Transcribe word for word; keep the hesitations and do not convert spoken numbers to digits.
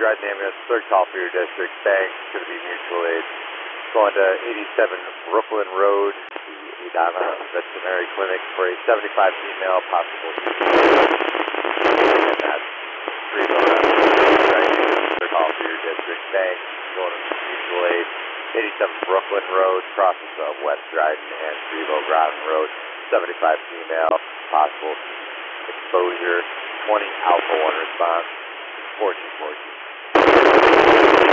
Dryden ambulance, third call for your district. Thanks, going to be mutual aid. Going to eighty-seven Brooklyn Road, the Edina Veterinary Clinic for a seventy-five female, possible. And that's three third call for your district. Thanks, going to mutual aid. eighty-seven Brooklyn Road, crosses of West Dryden and Greenville Groton Road, seventy-five female, possible exposure, twenty Alpha one response, fourteen fourteen.